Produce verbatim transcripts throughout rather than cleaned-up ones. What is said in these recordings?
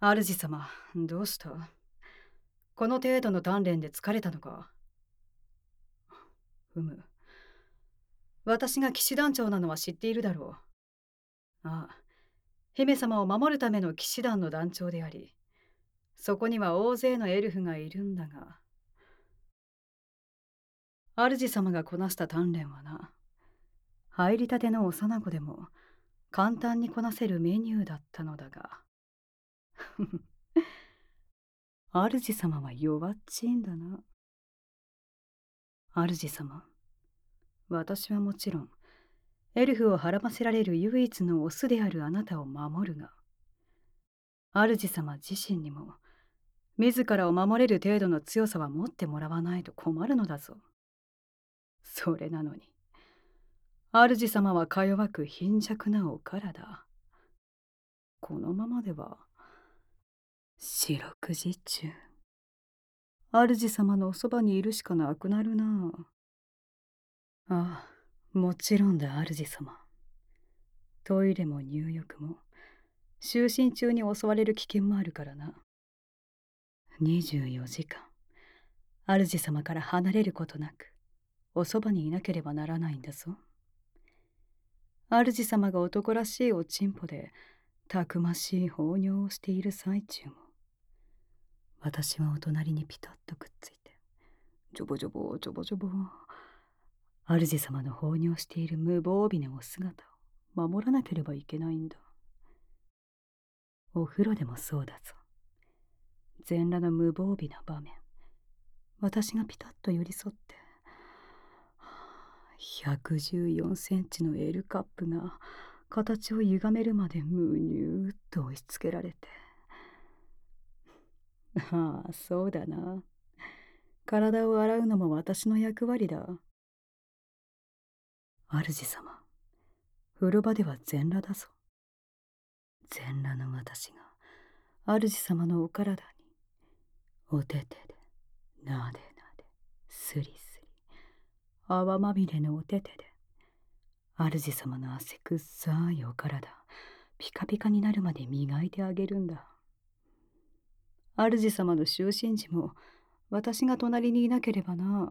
主様、どうした？この程度の鍛錬で疲れたのか？ふむ。私が騎士団長なのは知っているだろう。ああ、姫様を守るための騎士団の団長であり、そこには大勢のエルフがいるんだが、主様がこなした鍛錬はな、入りたての幼子でも簡単にこなせるメニューだったのだが、主様は弱っちいんだな。主様、私はもちろん、エルフをはらませられる唯一のオスであるあなたを守るが、主様自身にも、自らを守れる程度の強さは持ってもらわないと困るのだぞ。それなのに、主様はか弱く貧弱なお体。このままでは、四六時中、主様のおそばにいるしかなくなるな。ああ、もちろんだ、主様。トイレも入浴も、就寝中に襲われる危険もあるからな。にじゅうよじかん、主様から離れることなく、おそばにいなければならないんだぞ。主様が男らしいおちんぽで、たくましい放尿をしている最中も、私はお隣にピタッとくっついて、ジョボジョボジョボジョボ、主様の放尿している無防備なお姿を守らなければいけないんだ。お風呂でもそうだぞ。全裸の無防備な場面、私がピタッと寄り添って、ひゃくじゅうよんセンチの L カップが形を歪めるまでむにゅーっと押し付けられて。ああ、そうだな。体を洗うのも私の役割だ。主様、風呂場では全裸だぞ。全裸の私が主様のお体に、お手手で、なでなで、すりすり、泡まみれのお手手で、主様の汗くっさいお体、ピカピカになるまで磨いてあげるんだ。主様の就寝時も、私が隣にいなければな。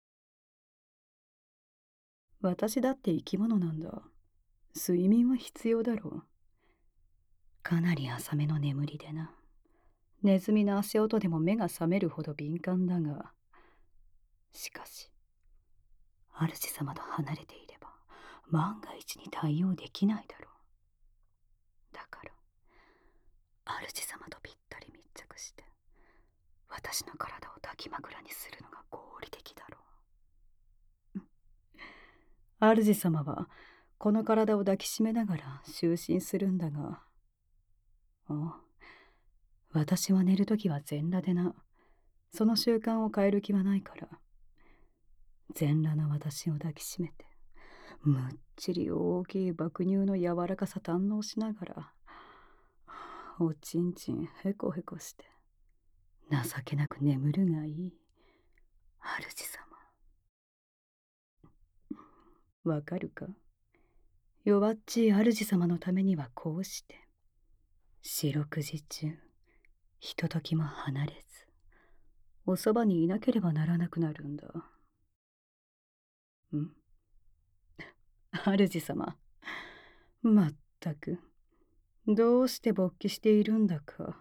私だって生き物なんだ。睡眠は必要だろう。かなり浅めの眠りでな。ネズミの足音でも目が覚めるほど敏感だが、しかし、主様と離れていれば、万が一に対応できないだろう。だから、主様とぴったり密着して、私の体を抱き枕にするのが合理的だろう。主様は、この体を抱きしめながら就寝するんだが、おう、私は寝るときは全裸でな。その習慣を変える気はないから。全裸の私を抱きしめて、むっちり大きい爆乳の柔らかさ堪能しながら、おちんちんへこへこして、情けなく眠るがいい。主様。わかるか？弱っちい主様のためにはこうして、四六時中、ひとときも離れず、おそばにいなければならなくなるんだ。ん？主様。まったく、どうして勃起しているんだか。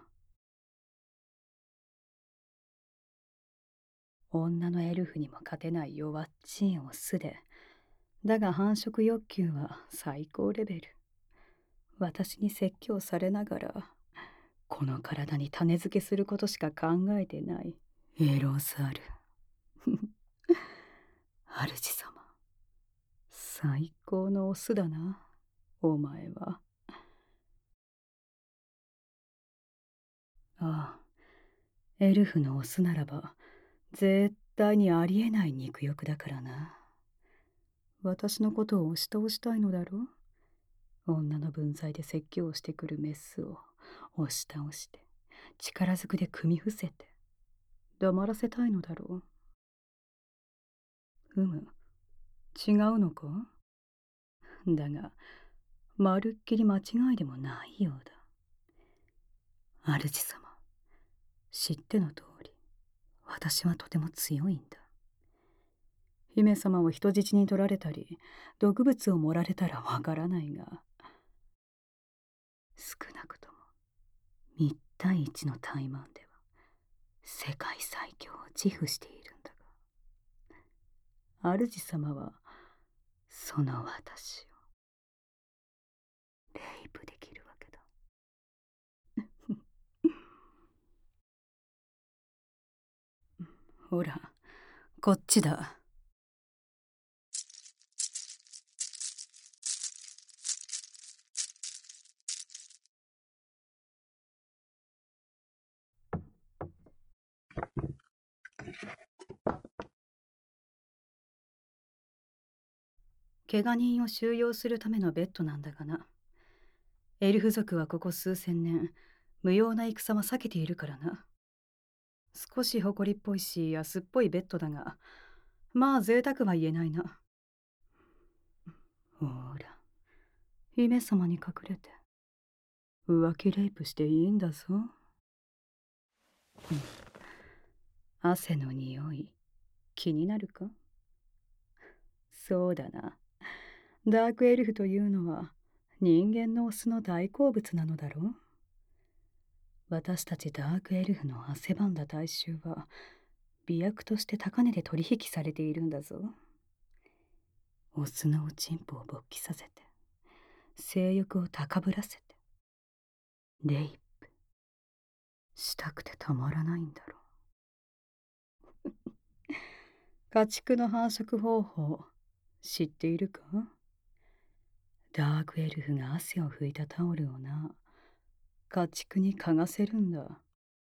女のエルフにも勝てない弱っちいオスで、だが繁殖欲求は最高レベル。私に説教されながら、この体に種付けすることしか考えてない。エロザル。主様、最高のオスだな、お前は。ああ、エルフのオスならば、絶対にありえない肉欲だからな。私のことを押し倒したいのだろう？女の分際で説教をしてくるメスを押し倒して、力ずくで組み伏せて、黙らせたいのだろう？ふむ、違うのか？だが、まるっきり間違いでもないようだ。 主様、知っての通り、私はとても強いんだ。姫様を人質に取られたり、毒物を盛られたらわからないが、少なくともいち対いちの怠慢では世界最強を自負しているんだが、主様はその私をレイプできるわけだ。ほら、こっちだ。怪我人を収容するためのベッドなんだがな。エルフ族はここ数千年、無用な戦は避けているからな。少し埃っぽいし安っぽいベッドだが、まあ贅沢は言えないな。ほら、姫様に隠れて浮気レイプしていいんだぞ。汗の匂い、気になるか？そうだな。ダークエルフというのは人間のオスの大好物なのだろう。私たちダークエルフの汗ばんだ体臭は美薬として高値で取引されているんだぞ。オスのおちんぽを勃起させて、性欲を高ぶらせて、レイプしたくてたまらないんだろう。家畜の繁殖方法知っているか？ダークエルフが汗を拭いたタオルをな、家畜に嗅がせるんだ。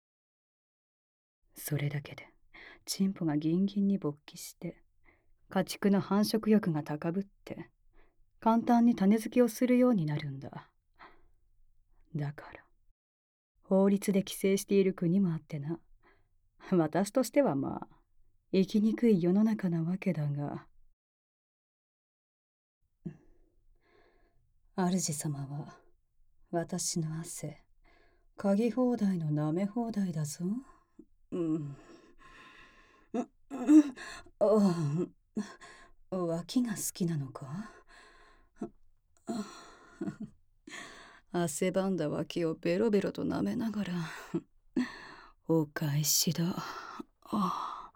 それだけでチンポがギンギンに勃起して、家畜の繁殖欲が高ぶって簡単に種付けをするようになるんだ。だから法律で規制している国もあってな、私としてはまあ生きにくい世の中なわけだが、主様は私の汗嗅ぎ放題の舐め放題だぞ。うん。うん。うん。脇が好きなのか？汗ばんだ脇をベロベロと舐めながらお返しだ。あ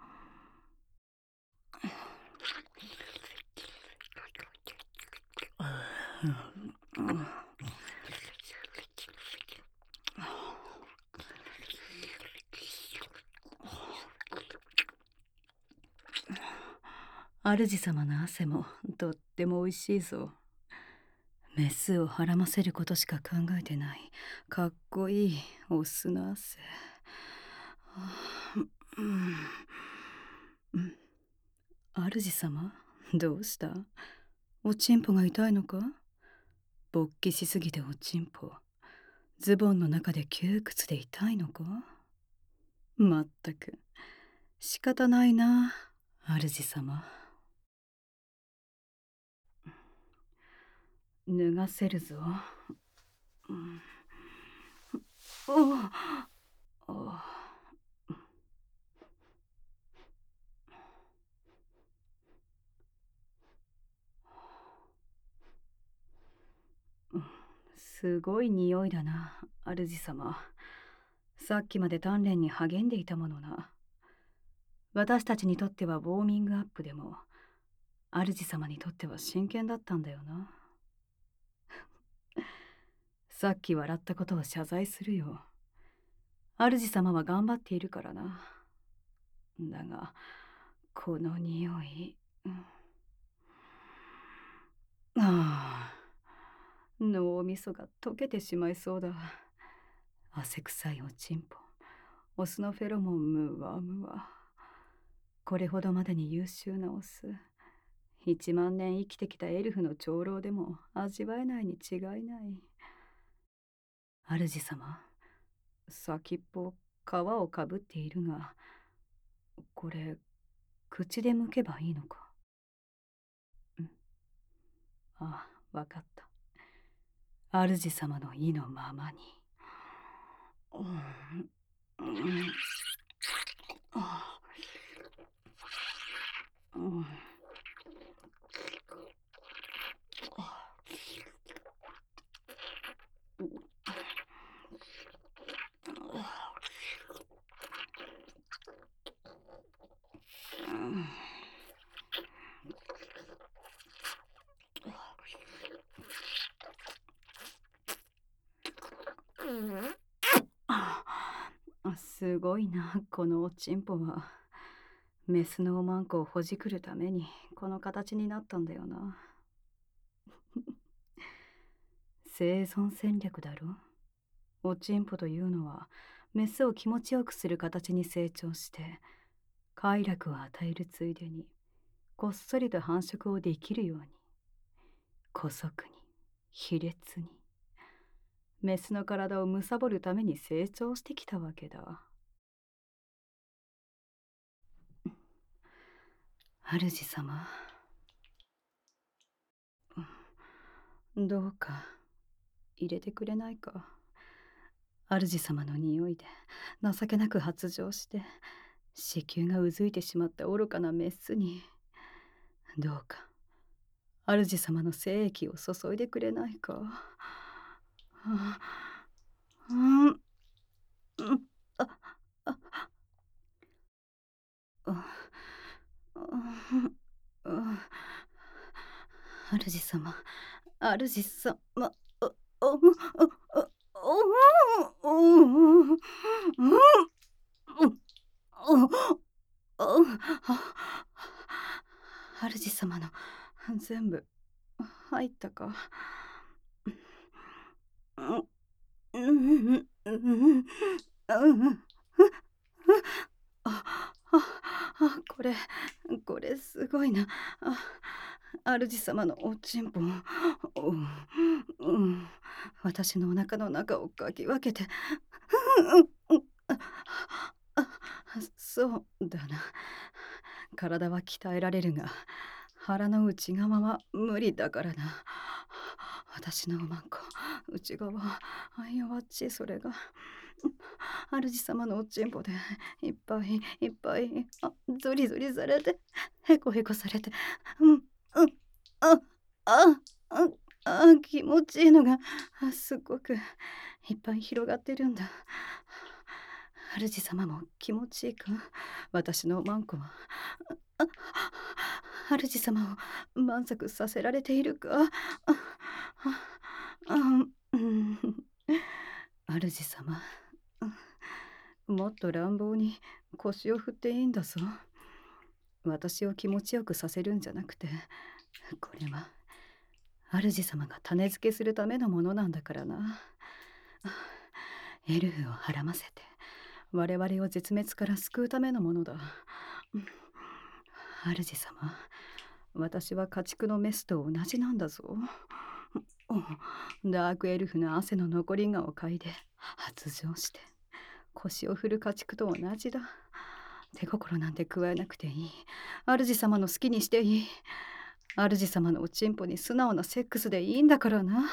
主様の汗もとっても美味しいぞ。メスをはらませることしか考えてないかっこいいオスの汗。うんうん、主様、どうした？おちんぽが痛いのか？勃起しすぎておちんぽ、ズボンの中で窮屈で痛いのか？まったく仕方ないな、主様。脱がせるぞ。うん、おおすごい匂いだな、主様。さっきまで鍛錬に励んでいたものな。私たちにとってはウォーミングアップでも、主様にとっては真剣だったんだよな。さっき笑ったことは謝罪するよ。主様は頑張っているからな。だが、この匂い。うん、ああ、脳みそが溶けてしまいそうだ。汗臭いおちんぽ、オスのフェロモンムワムワ。これほどまでに優秀なオス、一万年生きてきたエルフの長老でも味わえないに違いない。主様、先っぽ皮をかぶっているが、これ口で剥けばいいのか？うん、ああ、わかった。主様の意のままに。 うん、あうん、あすごいな、このおちんぽは。メスのおまんこをほじくるためにこの形になったんだよな。生存戦略だろ。おちんぽというのはメスを気持ちよくする形に成長して快楽を与えるついでにこっそりと繁殖をできるように、姑息に卑劣にメスの体を貪るために成長してきたわけだ。主様、どうか入れてくれないか。主様の匂いで情けなく発情して子宮がうずいてしまった愚かなメスに、どうか主様の精液を注いでくれないか。あうんうんああああ主様、主様、あああ主様の全部入ったか。ああこれこれすごいな。あ主様のおちんぽ、うん、私のお腹の中をかき分けて、あそうだな。体は鍛えられるが腹の内側は無理だからな。私のおまんこ内側弱っちい、それが主様のおちんぽでいっぱいいっぱい、あゾリゾリされてへこへこされて、うんうんああああ気持ちいいのがすごくいっぱい広がってるんだ。主様も気持ちいいか。私のおまんこは主様を満足させられているか。ああうん、主様、もっと乱暴に腰を振っていいんだぞ。私を気持ちよくさせるんじゃなくて、これは主様が種付けするためのものなんだからな。エルフをはらませて我々を絶滅から救うためのものだ。主様、私は家畜のメスと同じなんだぞ。ダークエルフの汗の残りがを嗅いで発情して腰を振る家畜と同じだ。手心なんて加えなくていい。主様の好きにしていい。主様のおちんぽに素直なセックスでいいんだからな。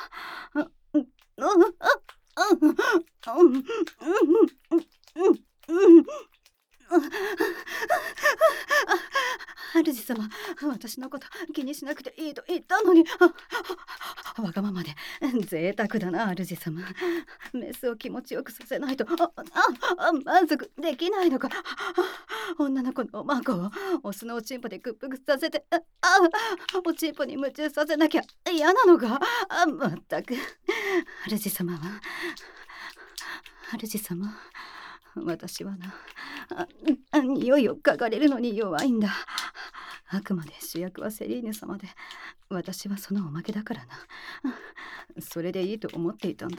主様、私のこと気にしなくていいと言ったのに。わがままで贅沢だな、主様。メスを気持ちよくさせないとああ満足できないのか。女の子のおまんこをオスのおちんぽで屈服させて、あおちんぽに夢中させなきゃ嫌なのか。あまったく。主様は主様、私はなあ匂いを嗅がれるのに弱いんだ。あくまで主役はセリーヌ様で私はそのおまけだからな。それでいいと思っていたんだ。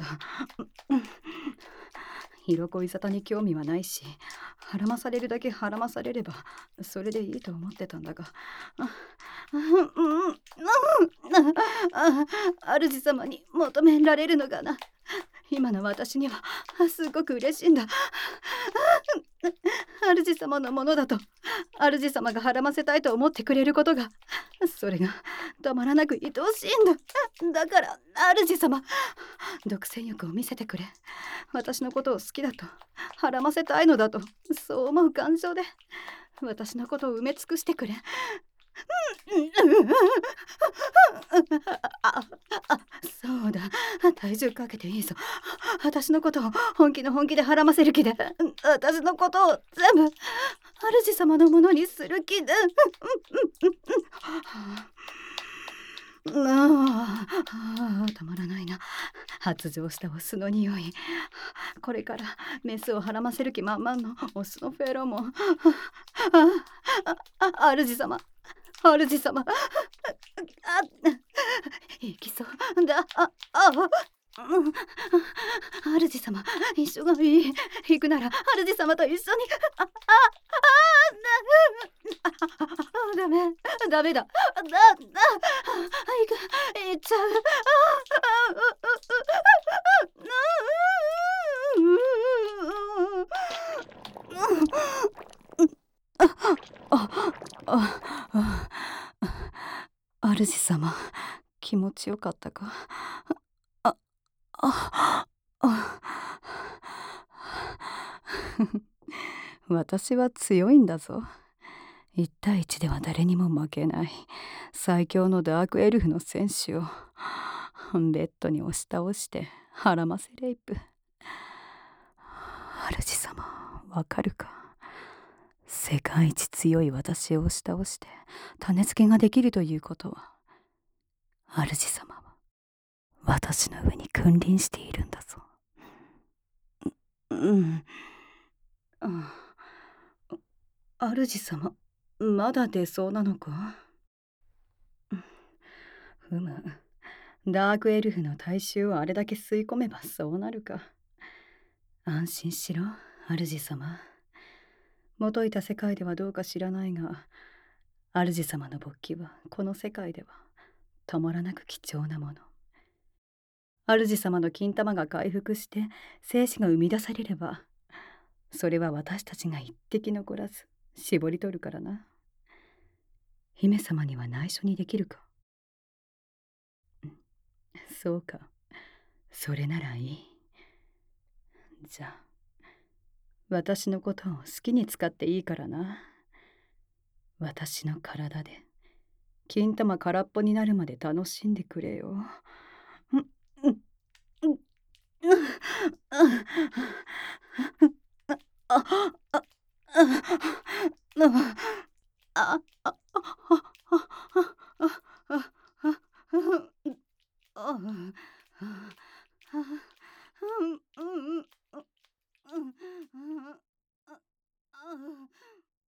色恋沙汰に興味はないし、はらまされるだけはらまされればそれでいいと思ってたんだが、主様に求められるのがな今の私にはすごく嬉しいんだ。主様のものだと主様がはらませたいと思ってくれることが、それがたまらなく愛おしいんだ。だから主様、独占欲を見せてくれ。私のことを好きだとはらませたいのだと、そう思う感情で私のことを埋め尽くしてくれ。ああそうだ、体重かけていいぞ。私のことを本気の本気ではらませる気で、私のことを全部主様のものにする気で。ああ、たまらないな。発情したオスの匂い。これからメスをはらませる気満々のオスのフェロモン。あああ主様、主様、あ行きそうだ。ああうん主様、一緒がいい。行くなら主様と一緒に。ああああダメダメだ。だだ行く行っちゃう。あああ主様、気持ちよかったか。あああ私は強いんだぞ。一対一では誰にも負けない最強のダークエルフの戦士をベッドに押し倒してはらませレイプ。主様、わかるか。世界一強い私を押し倒して種付けができるということは、主様は私の上に君臨しているんだぞ。ううんあ主様、まだ出そうなのか。ふむ、ダークエルフの大衆をあれだけ吸い込めばそうなるか。安心しろ、主様。元いた世界ではどうか知らないが、主様の勃起はこの世界ではたまらなく貴重なもの。主様の金玉が回復して精子が生み出されれば、それは私たちが一滴残らず絞り取るからな。姫様には内緒にできるか。そうか、それならいい。じゃあ私のことを好きに使っていいからな。私の体で金玉空っぽになるまで楽しんでくれよ。うんうんうんああああああ